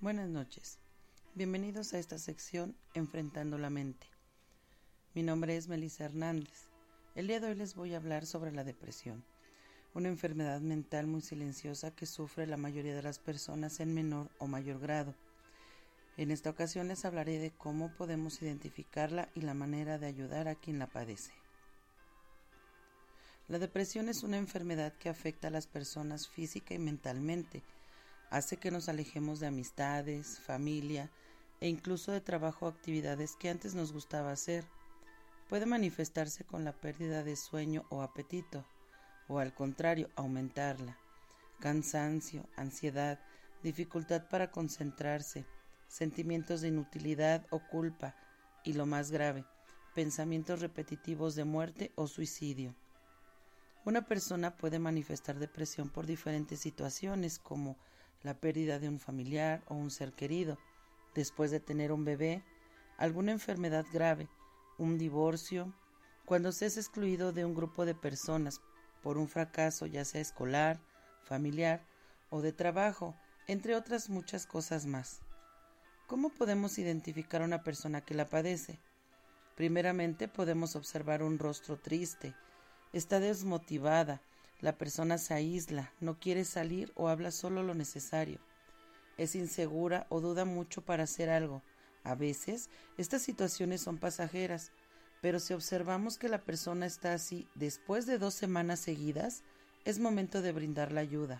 Buenas noches, bienvenidos a esta sección Enfrentando la Mente. Mi nombre es Melissa Hernández. El día de hoy les voy a hablar sobre la depresión, una enfermedad mental muy silenciosa que sufre la mayoría de las personas en menor o mayor grado. En esta ocasión les hablaré de cómo podemos identificarla y la manera de ayudar a quien la padece. La depresión es una enfermedad que afecta a las personas física y mentalmente. Hace que nos alejemos de amistades, familia e incluso de trabajo o actividades que antes nos gustaba hacer. Puede manifestarse con la pérdida de sueño o apetito, o al contrario, aumentarla. Cansancio, ansiedad, dificultad para concentrarse, sentimientos de inutilidad o culpa y, lo más grave, pensamientos repetitivos de muerte o suicidio. Una persona puede manifestar depresión por diferentes situaciones como la pérdida de un familiar o un ser querido, después de tener un bebé, alguna enfermedad grave, un divorcio, cuando se es excluido de un grupo de personas por un fracaso ya sea escolar, familiar o de trabajo, entre otras muchas cosas más. ¿Cómo podemos identificar a una persona que la padece? Primeramente podemos observar un rostro triste, está desmotivada, la persona se aísla, no quiere salir o habla solo lo necesario. Es insegura o duda mucho para hacer algo. A veces, estas situaciones son pasajeras, pero si observamos que la persona está así después de 2 semanas seguidas, es momento de brindar la ayuda.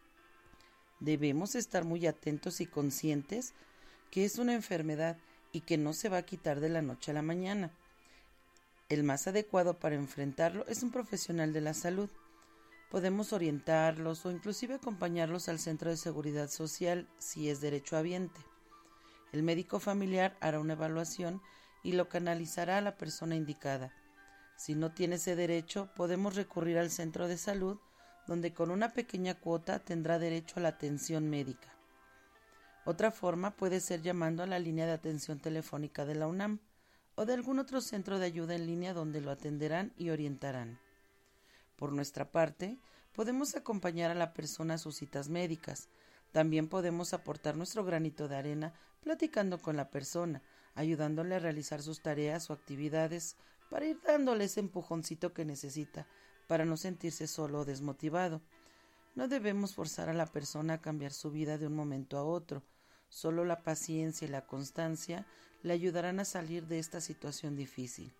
Debemos estar muy atentos y conscientes que es una enfermedad y que no se va a quitar de la noche a la mañana. El más adecuado para enfrentarlo es un profesional de la salud. Podemos orientarlos o inclusive acompañarlos al centro de seguridad social si es derechohabiente. El médico familiar hará una evaluación y lo canalizará a la persona indicada. Si no tiene ese derecho, podemos recurrir al centro de salud, donde con una pequeña cuota tendrá derecho a la atención médica. Otra forma puede ser llamando a la línea de atención telefónica de la UNAM o de algún otro centro de ayuda en línea donde lo atenderán y orientarán. Por nuestra parte, podemos acompañar a la persona a sus citas médicas. También podemos aportar nuestro granito de arena platicando con la persona, ayudándole a realizar sus tareas o actividades para ir dándole ese empujoncito que necesita para no sentirse solo o desmotivado. No debemos forzar a la persona a cambiar su vida de un momento a otro. Solo la paciencia y la constancia le ayudarán a salir de esta situación difícil.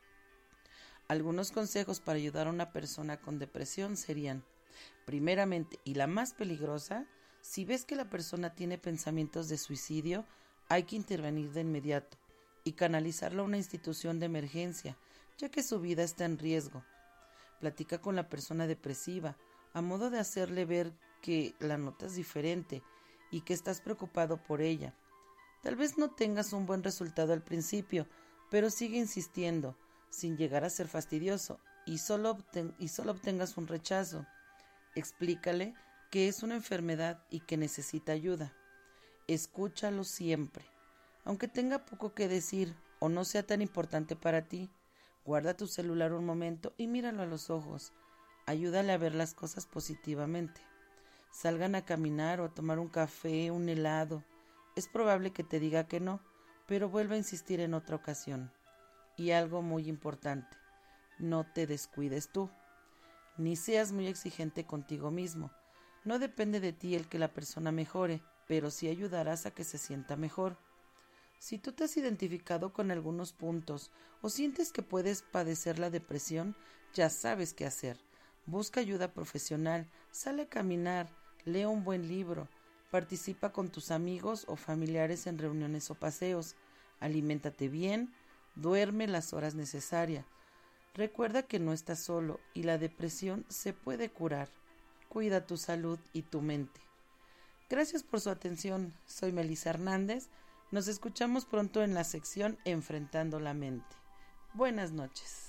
Algunos consejos para ayudar a una persona con depresión serían: primeramente, y la más peligrosa, si ves que la persona tiene pensamientos de suicidio, hay que intervenir de inmediato y canalizarlo a una institución de emergencia, ya que su vida está en riesgo. Platica con la persona depresiva, a modo de hacerle ver que la notas diferente y que estás preocupado por ella. Tal vez no tengas un buen resultado al principio, pero sigue insistiendo, sin llegar a ser fastidioso, y solo obtengas un rechazo. Explícale que es una enfermedad y que necesita ayuda. Escúchalo siempre. Aunque tenga poco que decir o no sea tan importante para ti, guarda tu celular un momento y míralo a los ojos. Ayúdale a ver las cosas positivamente. Salgan a caminar o a tomar un café, un helado. Es probable que te diga que no, pero vuelva a insistir en otra ocasión. Y algo muy importante, no te descuides tú, ni seas muy exigente contigo mismo. No depende de ti el que la persona mejore, pero sí ayudarás a que se sienta mejor. Si tú te has identificado con algunos puntos o sientes que puedes padecer la depresión, ya sabes qué hacer. Busca ayuda profesional, sale a caminar, lee un buen libro, participa con tus amigos o familiares en reuniones o paseos, aliméntate bien, duerme las horas necesarias. Recuerda que no estás solo y la depresión se puede curar. Cuida tu salud y tu mente. Gracias por su atención. Soy Melissa Hernández. Nos escuchamos pronto en la sección Enfrentando la Mente. Buenas noches.